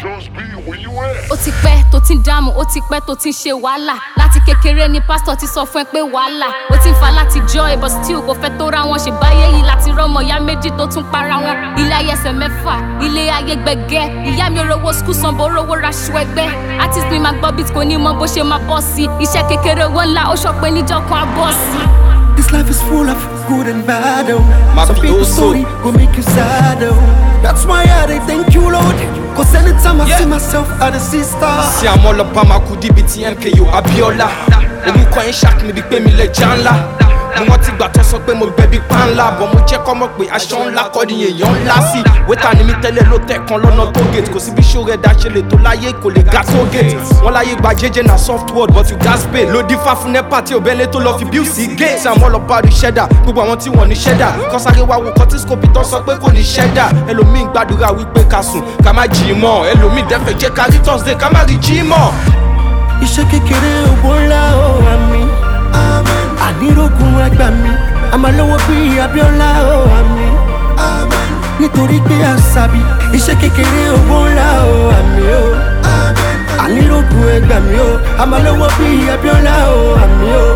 Just be where you at. Ó ti pẹ́ tó ti ń dààmú, ó ti pẹ́ tó ti ń ṣe wàhálà. Láti kékeré ni pásítọ̀ ti sọ fún ẹ pé wàhálà. Ó ti ń fa láti joy but still kò fẹ́ tó ra wọn. Ṣe báyé yìí láti rọ́mọ ìyá méjì tó tún para wọn. Ilé ayé ẹsẹ̀ mẹ́fà, ilé ayé gbẹ̀gẹ́. Ìyá mi rówó school sanbó rówó raṣọ ẹgbẹ́. Artist mi máa gbọ́ beat kò ní mọ bó ṣe máa bọ́ sí. Iṣẹ́ kékeré owó ńlá ó sọ pé níjọ́ kan á bọ́ sí. This life is full of good and bad, oh. Some people's story will make you sad, oh. That's why I thank you, Lord. Cause anytime I see myself as a sister. See, I'm all about my kudibiti MKO Abiola. Ogun kan ń ṣàkí mi bí pé mi lè já ńlá. Mo wọ́n ti gbà tó sọ pé mo bẹ̀bí pa ńlá. Bọ̀ mo jẹ́ kọ́ mọ̀ pé aṣọ ńlá kọ́ ni èèyàn ńlá sí. Wétà ni mi tẹ́lẹ̀ ló tẹ̀ kan lọ́nà tó gate. Kò sí bí ṣó rẹ̀ dá ṣe lè tó láyé kò lè ga tó gate. Wọ́n láyé gba jẹ́jẹ́ na soft word but you gas pay. Ló dífá fún NEPA tí òbẹ́lẹ̀ tó lọ fi bill sí gate. See, I'm all about the cheddar. Gbogbo àwọn tí wọ́n ní cheddar. Kọ́sáré wá wo kọ́tísíkòpì tó sọ pé kò ní cheddar. Ẹlòmíì gbàdúrà wípé ká sùn ká má jí mọ́. Ẹlòmíì dẹ́fẹ̀ jẹ́ ká rí Thursday ká má rí jí mọ́. Iṣẹ́ kékeré owó ńlá ó wà mí. Ànírógun ẹgbà mi. Àmàlówó bí Abíọ́lá ó wà mí. Nítorí pé àṣàbí. Iṣẹ́ kékeré owó ńlá ó wà mí o. Ànírógun ẹgbà mi o. Àmàlówó bí Abíọ́lá ó wà mí o.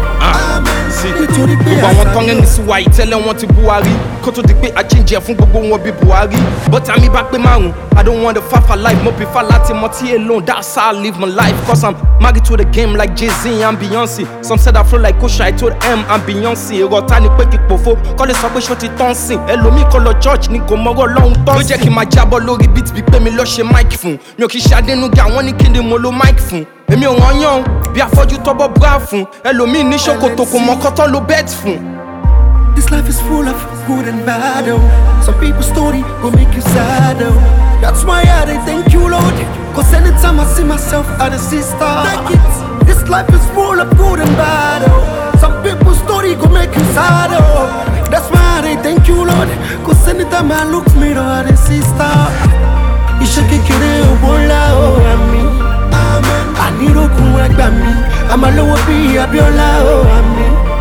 Nítorí pé gbogbo àwọn tán rẹ́ni sí wa ìtẹ́lẹ̀ wọn ti Buhari. Kó tó di pé àjíǹjẹ fún gbogbo wọn bí Buhari. Bọ́tà mi bá pé márùn-ún. I don't want the fafa life, mo prefer láti mọtí alone. That's how I live my life. Cause I'm married to the game like Jay-Z and Beyonce. Some said I flow like Kosha, I told M and Beyonce. Èrò ọ̀tá ni pé kí pòfo, kọ́lé sọ pé ṣó ti tán sìn. Ẹlòmíì kọ́ lọ church ni kò mọ́rọ̀ lọ́hùn tán. Ló jẹ́ kí n máa jábọ́ lórí beat bí pé mi lọ ṣe mic fún. Mi ò kì í ṣe Adénúgà, wọ́n ní kí ni mo lo mic fún. Èmi ò rán yàn bí afọ́jú tọ́bọ̀ bra fún. Ẹlòmíì ní ṣòkòtò kò mọ kọ́tọ́ ló bet fún. This life is full of good and bad, oh. Some people's story will make you sad, oh. That's why I thank you, Lord. Cause anytime I see myself as a sister. Take it. This life is full of good and bad, oh. Some people's story will make you sad, oh. That's why I thank you, Lord. Cause anytime I look mirror as a sister. Iṣẹ́ kékeré owó ńlá ó wà mí. Ànírógun ẹgbà mi. Àmàlówó bí Abíọ́lá ó wà mí.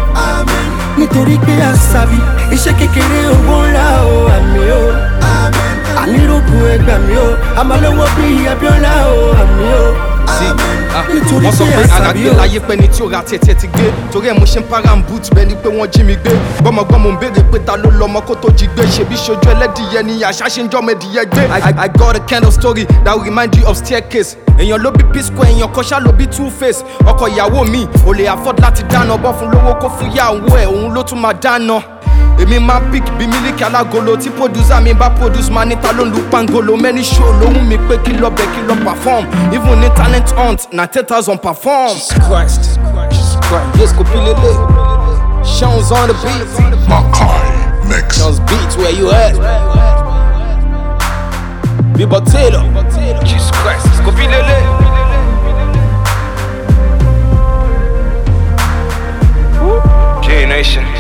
Nítorí pé àṣàbí. Iṣẹ́ kékeré owó ńlá ó wà mí o. Ànírógun ẹgbà mi o. Àmàlówó bí Abíọ́lá ó wà mí o. Wọ́n sọ pé àràgbé láyé pẹ́ ni tí ó ra tètè ti gbé. Torí ẹ̀ mo ṣe ń para ń boot bẹ́ẹ̀ ni pé wọ́n jí mi gbé. Gbọ́mọgbọ́mọ ń béèrè pé ta ló lọ́mọ kó tó jí gbé. Ṣebí ṣojú ẹlẹ́dìyẹ ni àṣà ṣe ń jọ́mọ ẹdìyẹ gbé. I got a kind of story that will remind you of staircase. Èèyàn ló bí P-Square, èèyàn kan ṣá ló bí Two-Face. Ọkọ ìyàwó mi ò lè afford láti dáná bọ́ fún lówó kó fún yàwó ẹ̀, òun ló tún máa dáná. Èmi máa pick bí mílíkì alágolo tí producer mi bá produce máa níta ló ń lu pangolo. Many show lóhùn mi pé kí lọ bẹ̀ kí lọ perform. Even ní talent hunt na 10,000 perform. Jesus Christ, yes kò bí lélẹ̀. Sean's on the beat. Makai Mix. Sean's beats where you at? Bíbọ̀ Taylor. Jesus Christ, kò bí lélẹ̀. J Nation.